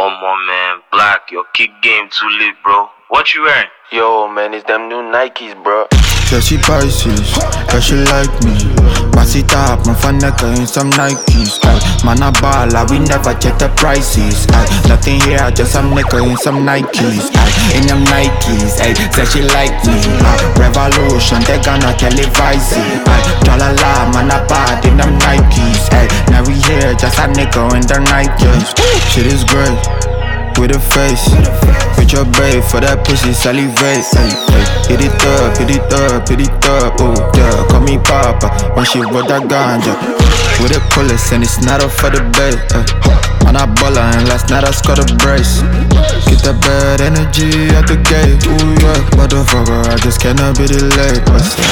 Oh my man, Black, your kick game too lit, bro. What you wearing? Yo, man, it's them new Nikes, bro. Chelsea Pisces, cause she like me. Pass it up, my fan nigga in some Nikes. Man a baller, we never check the prices. Nothing here, just some nigga in some Nikes. In them Nikes, say she like me. Revolution, they gonna televise it. Tra-la-la, man a bad in them Nikes. Now we here, just a nigga in the Nikes. Shit is great. With a face, with your babe for that pussy salivate. Hit it up, hit it up, hit it up. Oh yeah, call me Papa when she roll that ganja. With a pullets and it's not up for the bed. Man a baller and last night I scored a brace. Get that bad energy at the gate. Ooh yeah, motherfucker, I just cannot be delayed.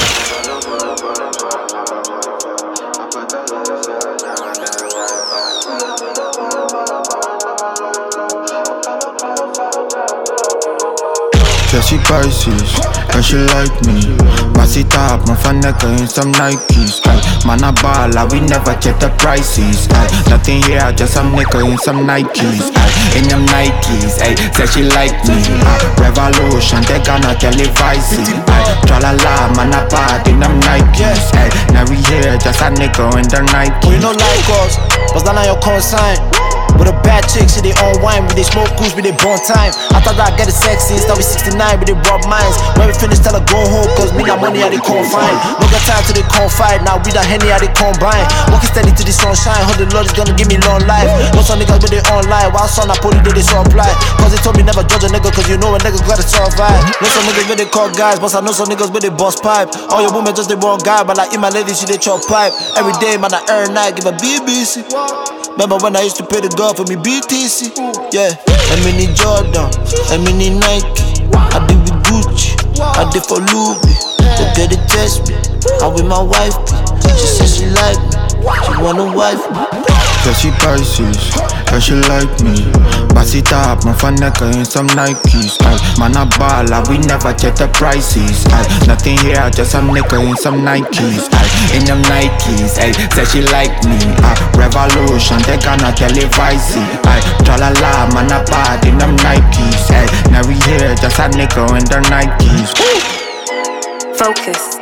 Chelsea Pisces, cause she like me. Pass it up, my fan nigga in some Nikes. Man a baller, we never check the prices. Nothing here, just some nigga in some Nikes. In them Nikes, say she like me. Revolution, they gonna televise it. Tra-la-la, man a bad in them Nikes. Now we here, just a nigga in the Nikes. We no like us, but that not your consign. With a bad chick, she they on wine, we they smoke goose, we they born time. After that, get it sexy, now we 69, we they rob minds. When we finish, tell her go home, cause me got money, I they confine. No got time to they confide, now we the Henny, I they combine. Walking steady to the sunshine, hope the Lord is gonna give me long life. No some niggas with they online, while some I put it, they supply. Cause they told me never judge a nigga, cause you know a nigga gotta survive. No some niggas with they call guys, but I know some niggas with they boss pipe. All your women just they wrong guy, but like in my lady, she they chop pipe. Every day, man, I earn night, give a BBC. Remember when I used to pay the girl for me BTC? Yeah, I mini Jordan, I mini Nike. I did with Gucci, I did for Louis. They get it test me, I'm with my wife. She said she like me, she wanna wife me. Chelsea Pisces, cause she like me. Pass it up, my fan nigga in some Nikes. Man a baller, we never check the prices. Nothing here, just some nigga in some Nikes. In them Nikes, say she like me. Revolution, they gonna televise it. Tra-la-la, man a bad in them Nikes. Now we here, just a nigga in the Nikes. Focus.